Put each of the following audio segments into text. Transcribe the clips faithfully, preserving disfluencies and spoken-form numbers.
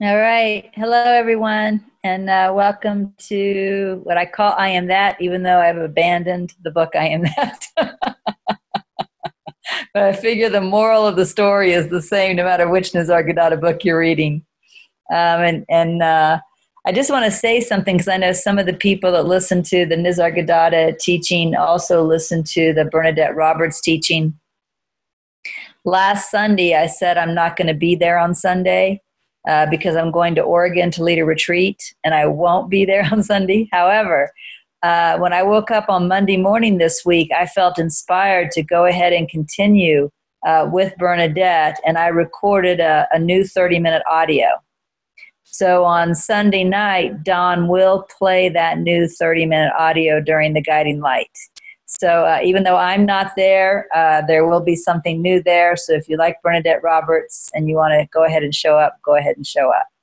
All right. Hello, everyone, and uh, welcome to what I call I Am That, even though I've abandoned the book I Am That. But I figure the moral of the story is the same no matter which Nisargadatta book you're reading. Um, and and uh, I just want to say something because I know some of the people that listen to the Nisargadatta teaching also listen to the Bernadette Roberts teaching. Last Sunday, I said I'm not going to be there on Sunday. Uh, because I'm going to Oregon to lead a retreat, and I won't be there on Sunday. However, uh, when I woke up on Monday morning this week, I felt inspired to go ahead and continue uh, with Bernadette, and I recorded a, a new thirty-minute audio. So on Sunday night, Don will play that new thirty-minute audio during the guiding light. So uh, even though I'm not there, uh, there will be something new there. So if you like Bernadette Roberts and you want to go ahead and show up, go ahead and show up.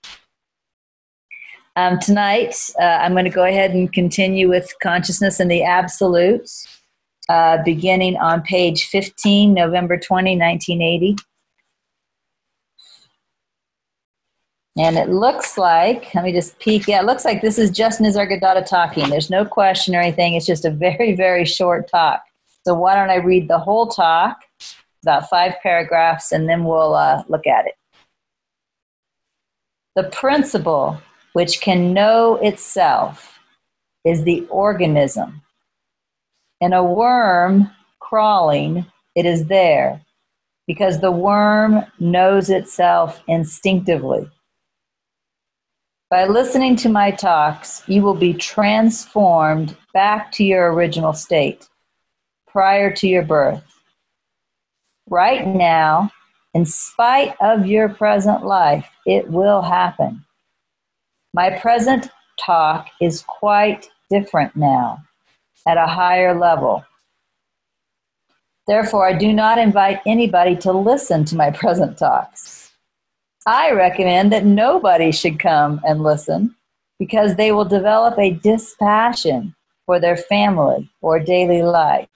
Um, tonight, uh, I'm going to go ahead and continue with Consciousness in the Absolute, uh, beginning on page fifteen, November twentieth, nineteen eighty. And it looks like, let me just peek. Yeah, it looks like this is just Nisargadatta talking. There's no question or anything. It's just a very, very short talk. So why don't I read the whole talk, about five paragraphs, and then we'll uh, look at it. The principle which can know itself is the organism. In a worm crawling, it is there because the worm knows itself instinctively. By listening to my talks, you will be transformed back to your original state, prior to your birth. Right now, in spite of your present life, it will happen. My present talk is quite different now, at a higher level. Therefore, I do not invite anybody to listen to my present talks. I recommend that nobody should come and listen because they will develop a dispassion for their family or daily life.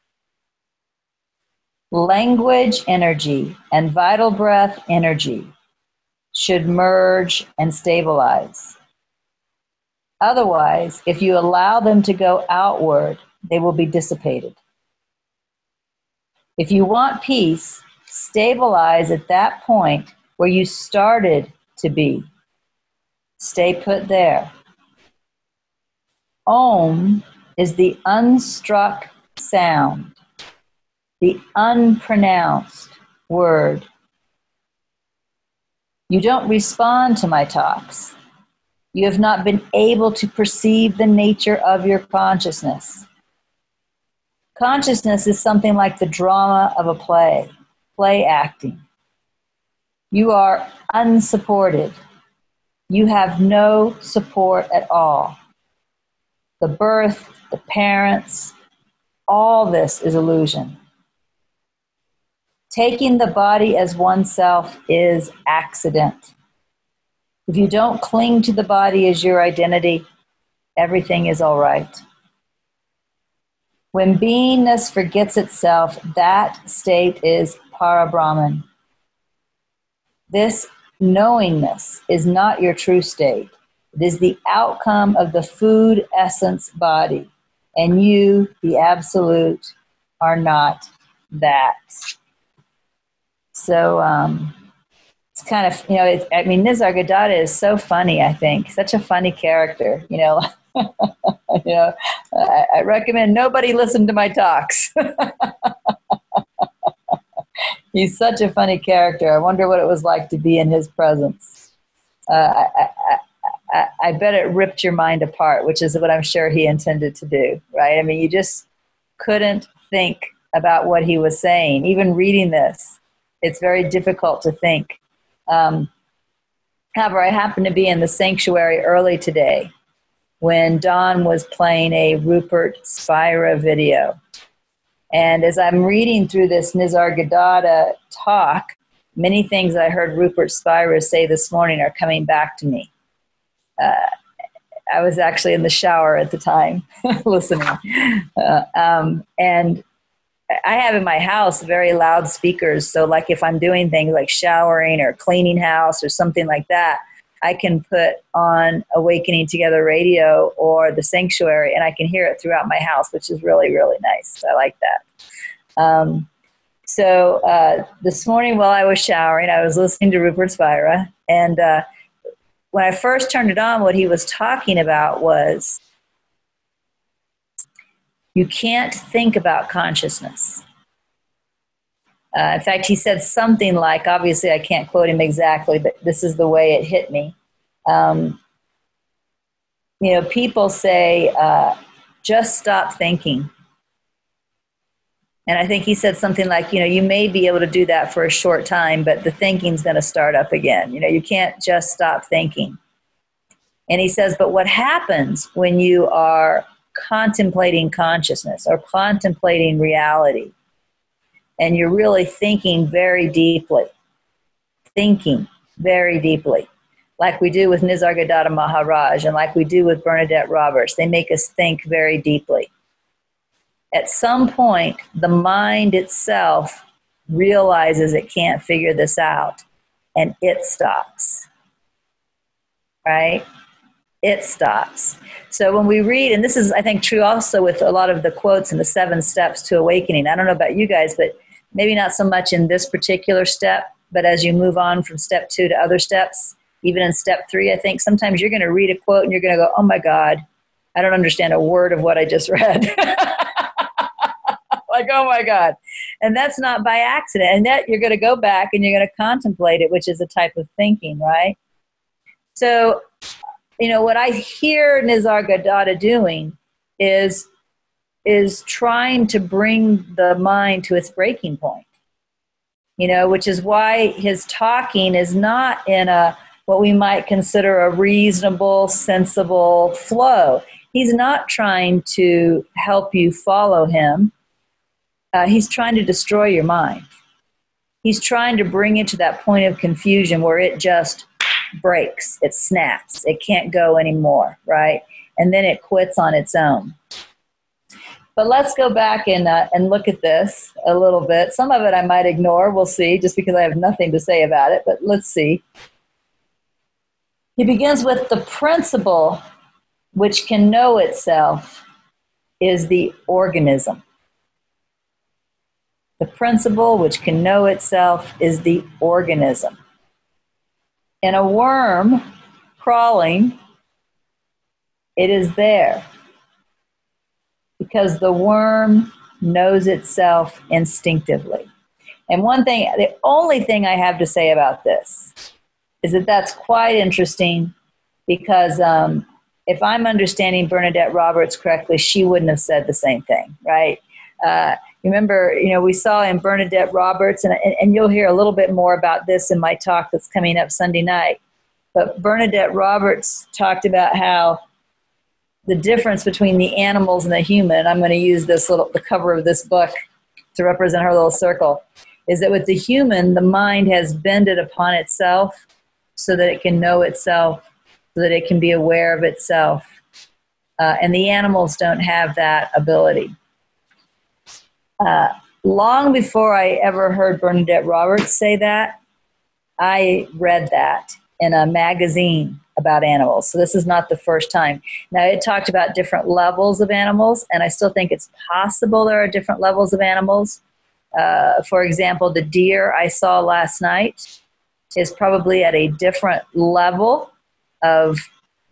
Language energy and vital breath energy should merge and stabilize. Otherwise, if you allow them to go outward, they will be dissipated. If you want peace, stabilize at that point where you started to be. Stay put there. Om is the unstruck sound, the unpronounced word. You don't respond to my talks. You have not been able to perceive the nature of your consciousness. Consciousness is something like the drama of a play, play acting. You are unsupported. You have no support at all. The birth, the parents, all this is illusion. Taking the body as oneself is accident. If you don't cling to the body as your identity, everything is all right. When beingness forgets itself, that state is Parabrahman. This knowingness is not your true state. It is the outcome of the food essence body. And you, the absolute, are not that. So um, it's kind of, you know, it's, I mean, Nisargadatta is so funny, I think. Such a funny character, you know. you know, I, I recommend nobody listen to my talks. He's such a funny character. I wonder what it was like to be in his presence. Uh, I, I, I, I bet it ripped your mind apart, which is what I'm sure he intended to do, right? I mean, you just couldn't think about what he was saying. Even reading this, it's very difficult to think. Um, however, I happened to be in the sanctuary early today when Don was playing a Rupert Spira video. And as I'm reading through this Nisargadatta talk, many things I heard Rupert Spira say this morning are coming back to me. Uh, I was actually in the shower at the time listening. Uh, um, and I have in my house very loud speakers. So like if I'm doing things like showering or cleaning house or something like that, I can put on Awakening Together Radio or The Sanctuary, and I can hear it throughout my house, which is really, really nice. I like that. Um, so uh, this morning while I was showering, I was listening to Rupert Spira, and uh, when I first turned it on, what he was talking about was you can't think about consciousness. Uh, in fact, he said something like, obviously I can't quote him exactly, but this is the way it hit me. Um, you know, people say, uh, just stop thinking. And I think he said something like, you know, you may be able to do that for a short time, but the thinking's going to start up again. You know, you can't just stop thinking. And he says, but what happens when you are contemplating consciousness or contemplating reality, and you're really thinking very deeply, thinking very deeply, like we do with Nisargadatta Maharaj and like we do with Bernadette Roberts. They make us think very deeply. At some point, the mind itself realizes it can't figure this out, and it stops, right? It stops. So when we read, and this is, I think, true also with a lot of the quotes in the seven steps to awakening. I don't know about you guys, but maybe not so much in this particular step, but as you move on from step two to other steps, even in step three, I think sometimes you're going to read a quote and you're going to go, oh my God, I don't understand a word of what I just read. Like, oh my God. And that's not by accident. And that you're going to go back and you're going to contemplate it, which is a type of thinking, right? So, you know, what I hear Nisargadatta doing is, is trying to bring the mind to its breaking point, you know, which is why his talking is not in a, what we might consider a reasonable, sensible flow. He's not trying to help you follow him. Uh, he's trying to destroy your mind. He's trying to bring it to that point of confusion where it just breaks, it snaps, it can't go anymore, right? And then it quits on its own. But let's go back and uh, and look at this a little bit. Some of it I might ignore, we'll see, just because I have nothing to say about it, but let's see. He begins with the principle which can know itself is the organism. The principle which can know itself is the organism. In a worm crawling, it is there because the worm knows itself instinctively. And one thing, the only thing I have to say about this is that that's quite interesting because um, if I'm understanding Bernadette Roberts correctly, she wouldn't have said the same thing, right? Uh, Remember, you know, we saw in Bernadette Roberts, and, and, and you'll hear a little bit more about this in my talk that's coming up Sunday night. But Bernadette Roberts talked about how the difference between the animals and the human, I'm going to use this little, the cover of this book to represent her little circle, is that with the human, the mind has bended upon itself so that it can know itself, so that it can be aware of itself. Uh, and the animals don't have that ability. Uh, long before I ever heard Bernadette Roberts say that, I read that in a magazine about animals. So this is not the first time. Now, it talked about different levels of animals, and I still think it's possible there are different levels of animals. Uh, for example, the deer I saw last night is probably at a different level of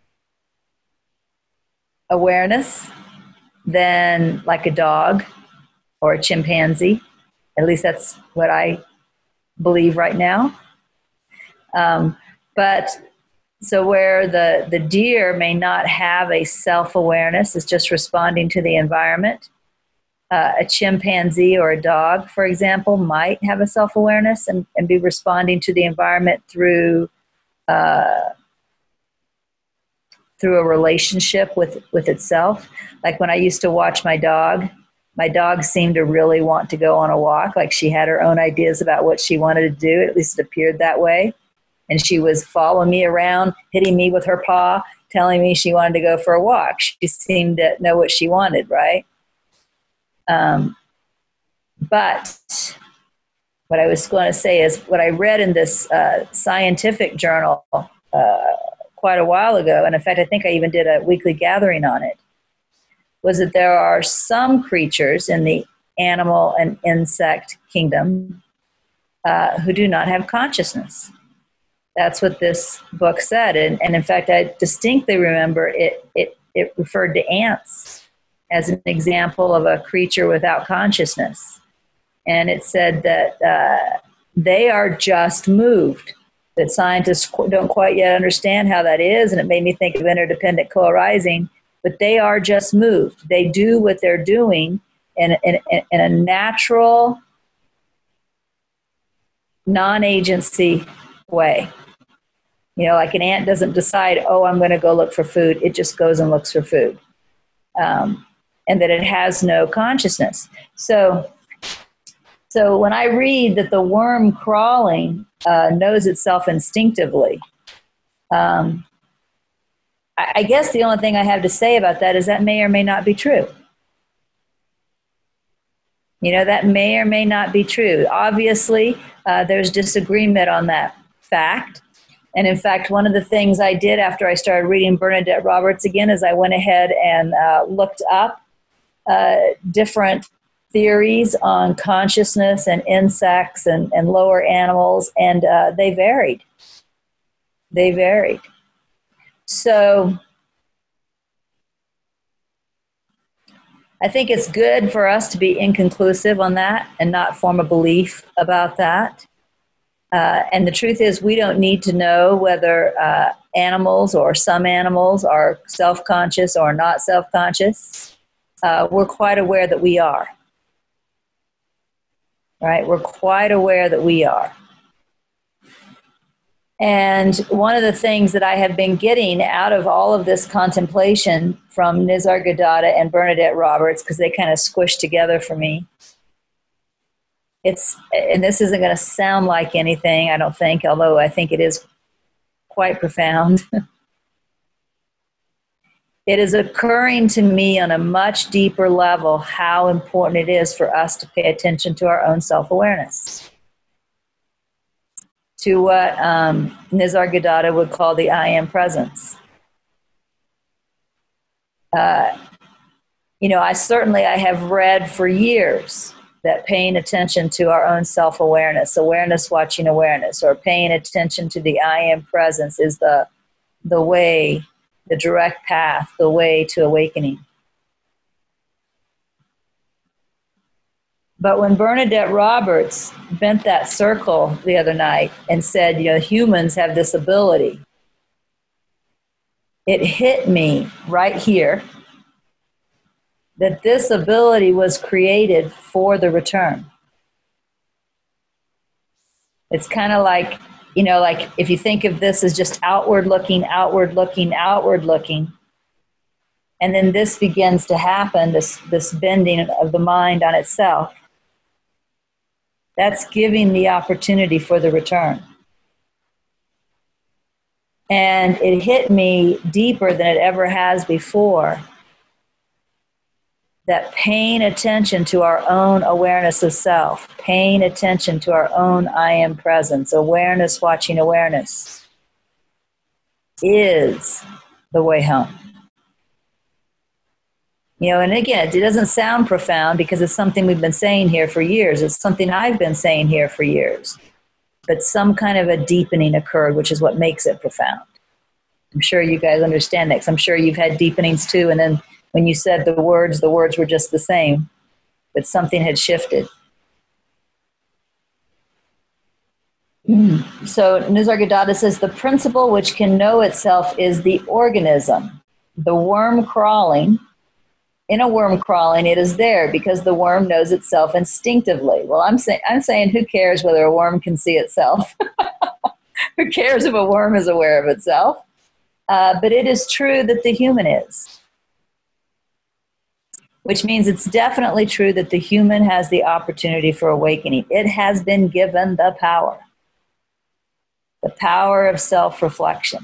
awareness than like a dog or a chimpanzee. At least that's what I believe right now. Um, but so where the, the deer may not have a self-awareness, it's just responding to the environment. Uh, a chimpanzee or a dog, for example, might have a self-awareness and, and be responding to the environment through uh, through a relationship with, with itself. Like when I used to watch my dog, my dog seemed to really want to go on a walk. Like she had her own ideas about what she wanted to do. At least it appeared that way. And she was following me around, hitting me with her paw, telling me she wanted to go for a walk. She seemed to know what she wanted, right? Um, but what I was going to say is what I read in this uh, scientific journal, uh, uh, quite a while ago, and in fact, I think I even did a weekly gathering on it, was that there are some creatures in the animal and insect kingdom uh, who do not have consciousness. That's what this book said. And, and in fact, I distinctly remember it, it, it referred to ants as an example of a creature without consciousness. And it said that uh, they are just moved, that scientists don't quite yet understand how that is. And it made me think of interdependent co-arising, but they are just moved. They do what they're doing in, in, in a natural, non-agency way. You know, like an ant doesn't decide, oh, I'm going to go look for food. It just goes and looks for food. Um, and that it has no consciousness. So, so when I read that the worm crawling uh, knows itself instinctively, um, I, I guess the only thing I have to say about that is that may or may not be true. You know, that may or may not be true. Obviously, uh, there's disagreement on that fact. And in fact, one of the things I did after I started reading Bernadette Roberts again is I went ahead and uh, looked up uh, different theories on consciousness and insects and, and lower animals, and uh, they varied. They varied. So I think it's good for us to be inconclusive on that and not form a belief about that. Uh, and the truth is, we don't need to know whether uh, animals or some animals are self-conscious or not self-conscious. Uh, we're quite aware that we are. Right? We're quite aware that we are. And one of the things that I have been getting out of all of this contemplation from Nisargadatta and Bernadette Roberts, because they kind of squished together for me, it's, and this isn't going to sound like anything, I don't think, although I think it is quite profound. It is occurring to me on a much deeper level how important it is for us to pay attention to our own self-awareness, to what um, Nisargadatta would call the I am presence. Uh, you know, I certainly, I have read for years that paying attention to our own self-awareness, awareness watching awareness, or paying attention to the I am presence is the, the way, the direct path, the way to awakening. But when Bernadette Roberts bent that circle the other night and said, you know, humans have this ability, it hit me right here that this ability was created for the return. It's kind of like, you know, like if you think of this as just outward looking, outward looking, outward looking, and then this begins to happen, this, this bending of the mind on itself, that's giving the opportunity for the return. And it hit me deeper than it ever has before, that paying attention to our own awareness of self, paying attention to our own I am presence, awareness watching awareness, is the way home. You know, and again, it doesn't sound profound because it's something we've been saying here for years. It's something I've been saying here for years. But some kind of a deepening occurred, which is what makes it profound. I'm sure you guys understand that, because I'm sure you've had deepenings too, and then when you said the words, the words were just the same, but something had shifted. Mm. So Nisargadatta says, the principle which can know itself is the organism. The worm crawling, in a worm crawling, it is there because the worm knows itself instinctively. Well, I'm, say- I'm saying who cares whether a worm can see itself? Who cares if a worm is aware of itself? Uh, but it is true that the human is. Which means it's definitely true that the human has the opportunity for awakening. It has been given the power. The power of self-reflection.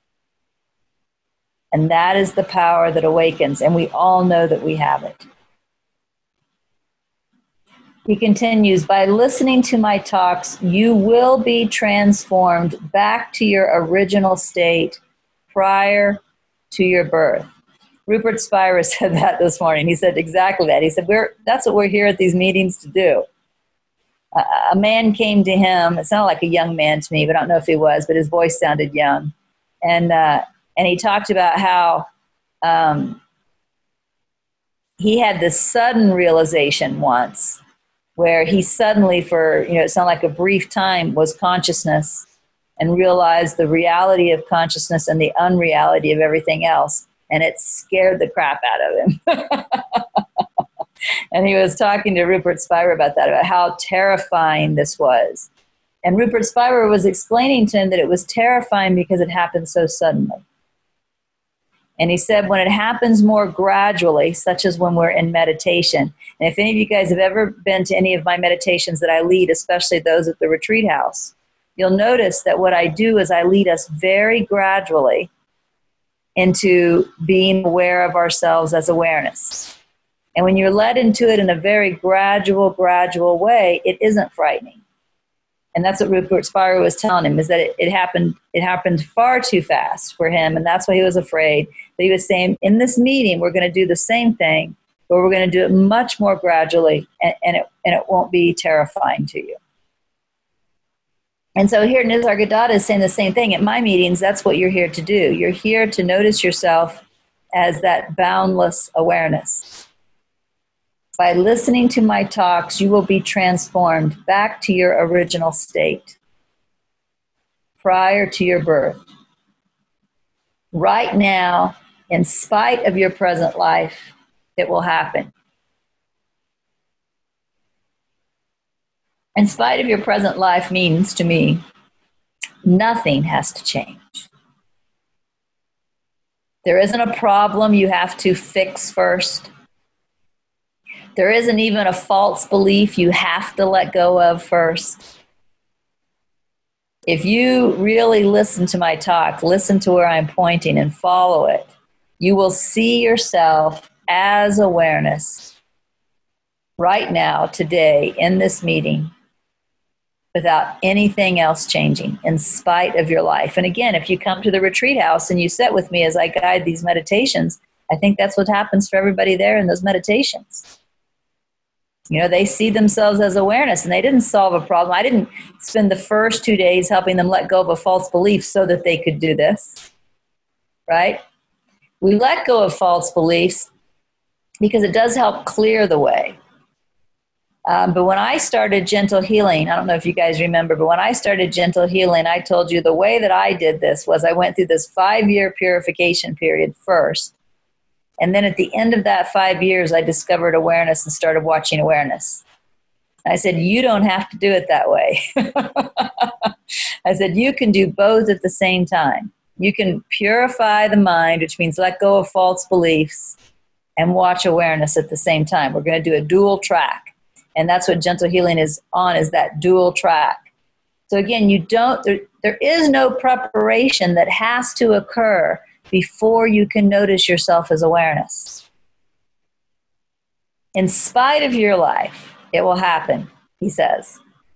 And that is the power that awakens, and we all know that we have it. He continues, by listening to my talks, you will be transformed back to your original state prior to your birth. Rupert Spira said that this morning. He said exactly that. He said, "We're that's what we're here at these meetings to do." Uh, a man came to him. It sounded like a young man to me, but I don't know if he was, but his voice sounded young. And uh, and he talked about how um, he had this sudden realization once where he suddenly, for, you know, it sounded like a brief time, was consciousness and realized the reality of consciousness and the unreality of everything else. And it scared the crap out of him. And he was talking to Rupert Spira about that, about how terrifying this was. And Rupert Spira was explaining to him that it was terrifying because it happened so suddenly. And he said when it happens more gradually, such as when we're in meditation, and if any of you guys have ever been to any of my meditations that I lead, especially those at the retreat house, you'll notice that what I do is I lead us very gradually into being aware of ourselves as awareness. And when you're led into it in a very gradual, gradual way, it isn't frightening. And that's what Rupert Spira was telling him, is that it, it happened it happened far too fast for him, and that's why he was afraid. But he was saying, in this meeting, we're going to do the same thing, but we're going to do it much more gradually, and, and, it, and it won't be terrifying to you. And so here Nisargadatta is saying the same thing. At my meetings, that's what you're here to do. You're here to notice yourself as that boundless awareness. By listening to my talks, you will be transformed back to your original state prior to your birth. Right now, in spite of your present life, it will happen. In spite of your present life means to me, nothing has to change. There isn't a problem you have to fix first. There isn't even a false belief you have to let go of first. If you really listen to my talk, listen to where I'm pointing and follow it, you will see yourself as awareness right now, today, in this meeting, without anything else changing, in spite of your life. And again, if you come to the retreat house and you sit with me as I guide these meditations, I think that's what happens for everybody there in those meditations. You know, they see themselves as awareness, and they didn't solve a problem. I didn't spend the first two days helping them let go of a false belief so that they could do this, right? We let go of false beliefs because it does help clear the way. Um, but when I started Gentle Healing, I don't know if you guys remember, but when I started Gentle Healing, I told you the way that I did this was I went through this five-year purification period first. And then at the end of that five years, I discovered awareness and started watching awareness. I said, you don't have to do it that way. I said, you can do both at the same time. You can purify the mind, which means let go of false beliefs, and watch awareness at the same time. We're going to do a dual track. And that's what Gentle Healing is on, is that dual track. So again, you don't, there, there is no preparation that has to occur before you can notice yourself as awareness. In spite of your life, it will happen, he says.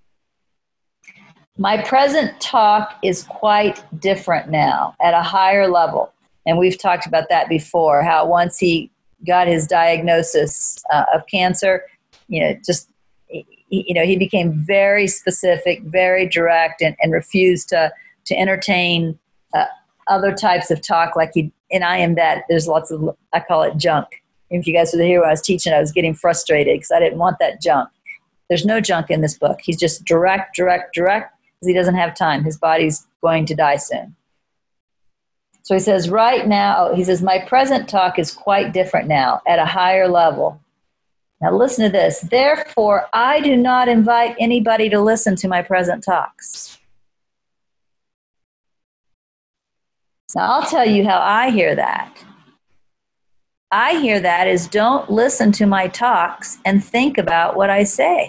My present talk is quite different now, at a higher level. And we've talked about that before, how once he got his diagnosis uh, of cancer, you know, just, you know, he became very specific, very direct, and, and refused to, to entertain uh, other types of talk like he, and I am that, there's lots of, I call it junk. If you guys were here when I was teaching, I was getting frustrated because I didn't want that junk. There's no junk in this book. He's just direct, direct, direct, because he doesn't have time. His body's going to die soon. So he says, right now, he says, my present talk is quite different now, at a higher level. Now listen to this. Therefore, I do not invite anybody to listen to my present talks. Now, I'll tell you how I hear that. I hear that as don't listen to my talks and think about what I say.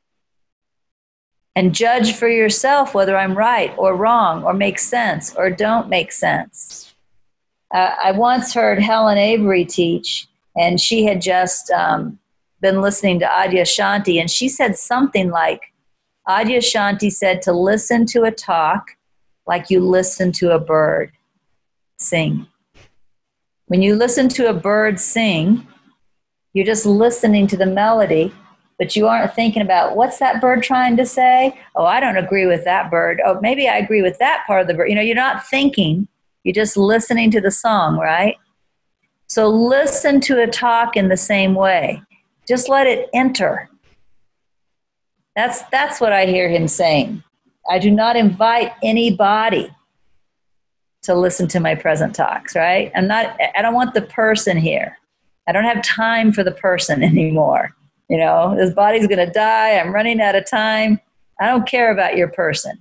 And judge for yourself whether I'm right or wrong or make sense or don't make sense. Uh, I once heard Helen Avery teach, and she had just um, been listening to Adyashanti, and she said something like, Adyashanti said to listen to a talk like you listen to a bird sing. When you listen to a bird sing, you're just listening to the melody, but you aren't thinking about what's that bird trying to say? Oh, I don't agree with that bird. Oh, maybe I agree with that part of the bird. You know, you're not thinking, you're just listening to the song, right? So listen to a talk in the same way. Just let it enter. That's that's what I hear him saying. I do not invite anybody to listen to my present talks, right? I'm not, I don't want the person here. I don't have time for the person anymore. You know, this body's going to die. I'm running out of time. I don't care about your person.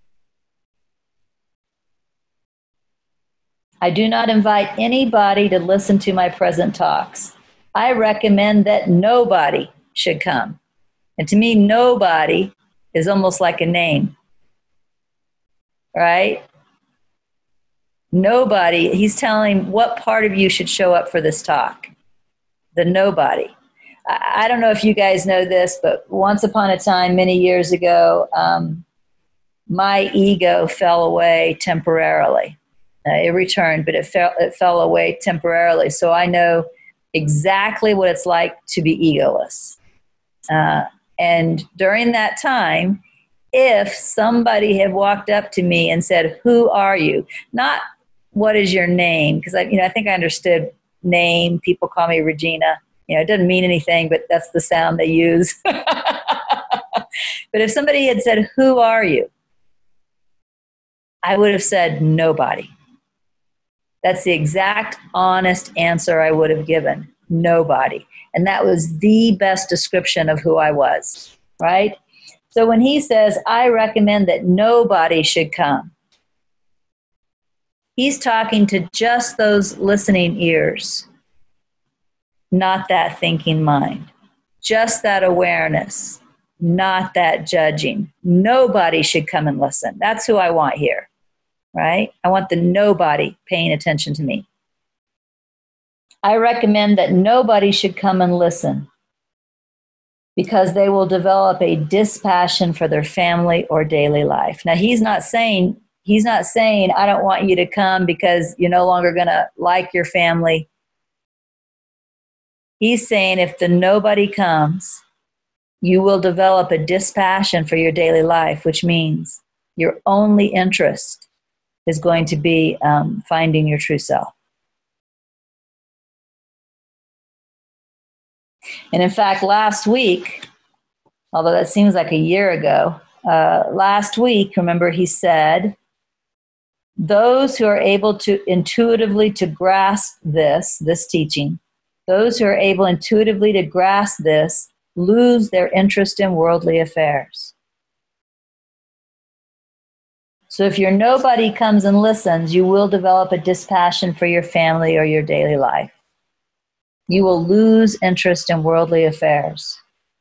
I do not invite anybody to listen to my present talks. I recommend that nobody should come. And to me, nobody is almost like a name, right? Nobody, he's telling what part of you should show up for this talk. The nobody. I, I don't know if you guys know this, but once upon a time, many years ago, um, my ego fell away temporarily. Uh, it returned, but it fell, it fell away temporarily. So I know exactly what it's like to be egoless. Uh, and during that time, if somebody had walked up to me and said, "Who are you?" Not what is your name? Because I, you know, I think I understood name. People call me Regina. You know, it doesn't mean anything, but that's the sound they use. But if somebody had said, "Who are you?" I would have said, "Nobody." That's the exact honest answer I would have given. Nobody. And that was the best description of who I was, right? So when he says, I recommend that nobody should come, he's talking to just those listening ears, not that thinking mind. Just that awareness, not that judging. Nobody should come and listen. That's who I want here, right? I want the nobody paying attention to me. I recommend that nobody should come and listen because they will develop a dispassion for their family or daily life. Now, he's not saying, he's not saying, I don't want you to come because you're no longer going to like your family. He's saying if the nobody comes, you will develop a dispassion for your daily life, which means your only interest is going to be um, finding your true self. And in fact, last week, although that seems like a year ago, uh, last week, remember he said, those who are able to intuitively to grasp this, this teaching, those who are able intuitively to grasp this lose their interest in worldly affairs. So if your nobody comes and listens, you will develop a dispassion for your family or your daily life. You will lose interest in worldly affairs.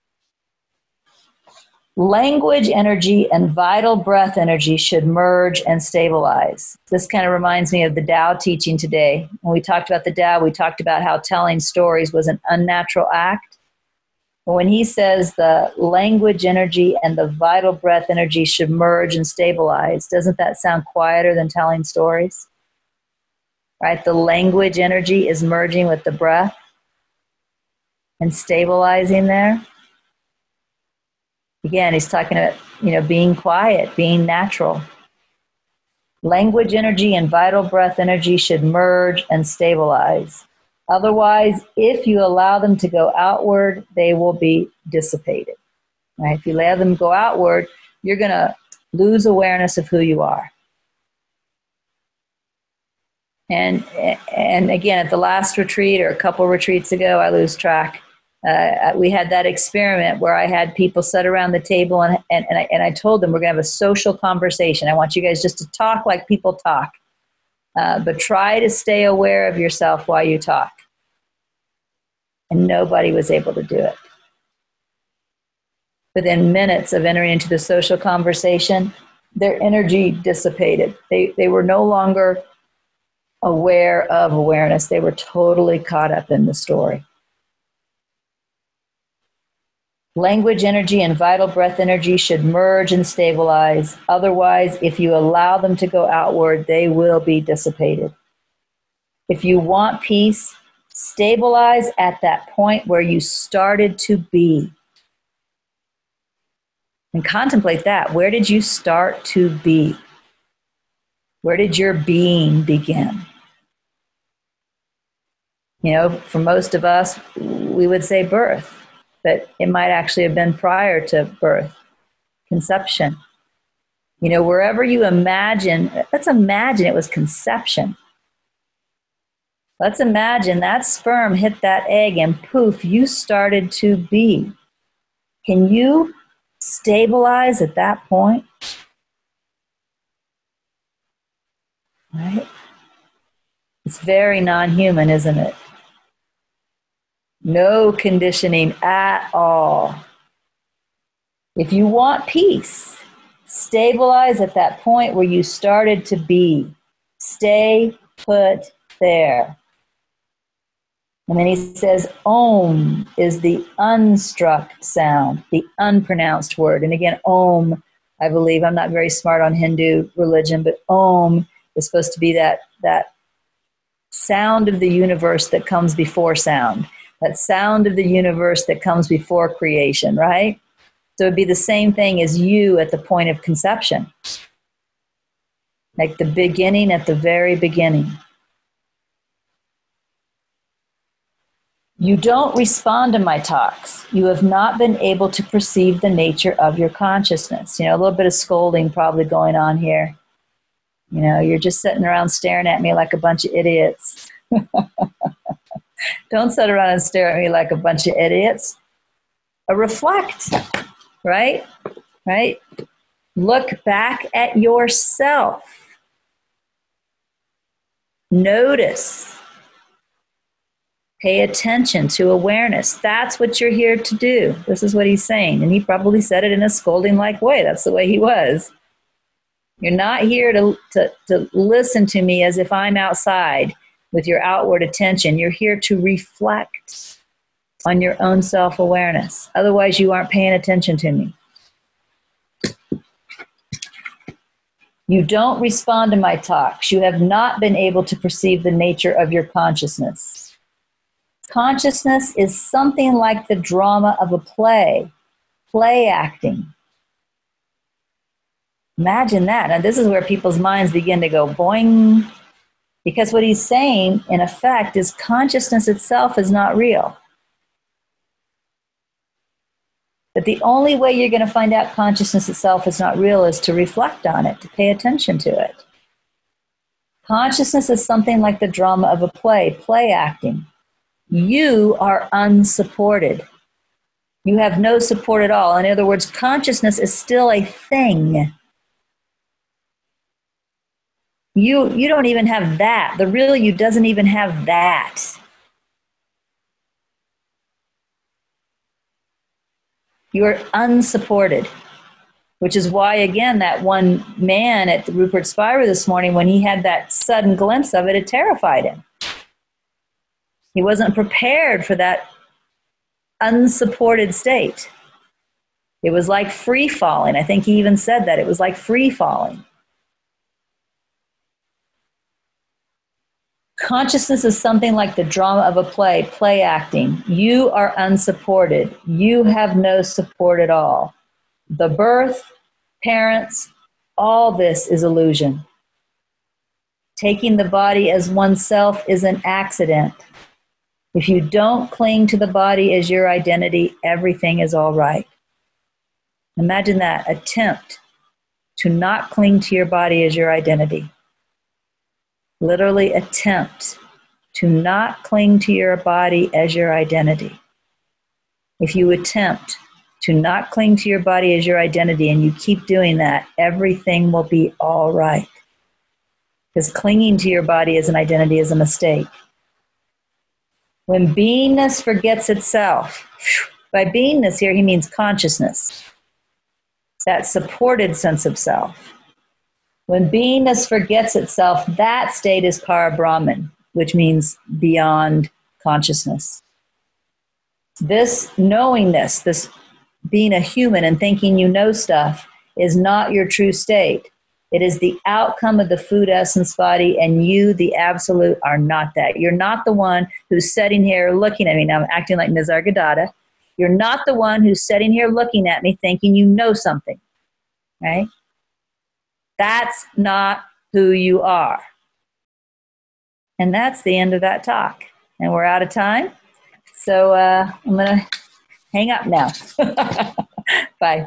Language energy and vital breath energy should merge and stabilize. This kind of reminds me of the Tao teaching today. When we talked about the Tao, we talked about how telling stories was an unnatural act. But when he says the language energy and the vital breath energy should merge and stabilize, doesn't that sound quieter than telling stories? Right? The language energy is merging with the breath and stabilizing there. Again, he's talking about, you know, being quiet, being natural. Language energy and vital breath energy should merge and stabilize. Otherwise, if you allow them to go outward, they will be dissipated. Right? If you let them go outward, you're going to lose awareness of who you are. And and again, at the last retreat or a couple retreats ago, I lose track. Uh, we had that experiment where I had people sit around the table and, and, and, I, and I told them we're going to have a social conversation. I want you guys just to talk like people talk, uh, but try to stay aware of yourself while you talk. And nobody was able to do it. Within minutes of entering into the social conversation, their energy dissipated. They, they were no longer aware of awareness. They were totally caught up in the story. Language energy and vital breath energy should merge and stabilize. Otherwise, if you allow them to go outward, they will be dissipated. If you want peace, stabilize at that point where you started to be. And contemplate that. Where did you start to be? Where did your being begin? You know, for most of us, we would say birth, but it might actually have been prior to birth, conception. You know, wherever you imagine, let's imagine it was conception. Let's imagine that sperm hit that egg and poof, you started to be. Can you stabilize at that point? Right? It's very non-human, isn't it? No conditioning at all. If you want peace, stabilize at that point where you started to be. Stay put there. And then he says, Om is the unstruck sound, the unpronounced word. And again, Om, I believe, I'm not very smart on Hindu religion, but Om is supposed to be that, that sound of the universe that comes before sound, that sound of the universe that comes before creation, right? So it'd be the same thing as you at the point of conception, like the beginning at the very beginning. You don't respond to my talks. You have not been able to perceive the nature of your consciousness. You know, a little bit of scolding probably going on here. You know, you're just sitting around staring at me like a bunch of idiots. Don't sit around and stare at me like a bunch of idiots. Uh, reflect, right? Right? Look back at yourself. Notice. Pay attention to awareness. That's what you're here to do. This is what he's saying. And he probably said it in a scolding-like way. That's the way he was. You're not here to, to, to listen to me as if I'm outside with your outward attention. You're here to reflect on your own self-awareness. Otherwise, you aren't paying attention to me. You don't respond to my talks. You have not been able to perceive the nature of your consciousness. Consciousness is something like the drama of a play, play acting. Imagine that. Now, this is where people's minds begin to go boing, because what he's saying, in effect, is consciousness itself is not real. But the only way you're going to find out consciousness itself is not real is to reflect on it, to pay attention to it. Consciousness is something like the drama of a play, play acting. You are unsupported. You have no support at all. In other words, consciousness is still a thing. You, you don't even have that. The real you doesn't even have that. You are unsupported, which is why, again, that one man at the Rupert Spira this morning, when he had that sudden glimpse of it, it terrified him. He wasn't prepared for that unsupported state. It was like free falling. I think he even said that. It was like free falling. Consciousness is something like the drama of a play, play acting. You are unsupported. You have no support at all. The birth, parents, all this is illusion. Taking the body as oneself is an accident. If you don't cling to the body as your identity, everything is all right. Imagine that. Attempt to not cling to your body as your identity. Literally attempt to not cling to your body as your identity. If you attempt to not cling to your body as your identity and you keep doing that, everything will be all right. Because clinging to your body as an identity is a mistake. When beingness forgets itself, by beingness here he means consciousness, that supported sense of self. When beingness forgets itself, that state is Para Brahman, which means beyond consciousness. This knowingness, this being a human and thinking you know stuff is not your true state. It is the outcome of the food essence body, and you, the absolute, are not that. You're not the one who's sitting here looking at me. Now I'm acting like Nisargadatta. You're not the one who's sitting here looking at me thinking you know something, right? That's not who you are. And that's the end of that talk. And we're out of time. So uh, I'm going to hang up now. Bye.